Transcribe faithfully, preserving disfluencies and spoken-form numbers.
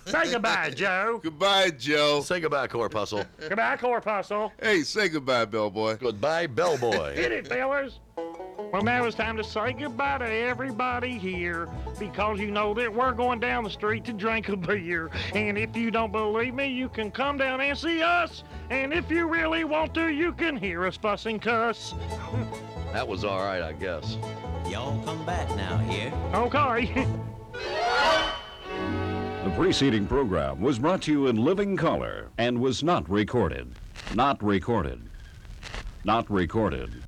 Say goodbye, Joe. Goodbye, Joe. Say goodbye, Corpuscle. Goodbye, Corpuscle. Hey, say goodbye, Bellboy. Goodbye, Bellboy. Hit it, fellas. Well, now it's time to say goodbye to everybody here because you know that we're going down the street to drink a beer. And if you don't believe me, you can come down and see us. And if you really want to, you can hear us fuss and cuss. That was all right, I guess. Y'all come back now here. Okay. The preceding program was brought to you in living color and was not recorded. Not recorded. Not recorded.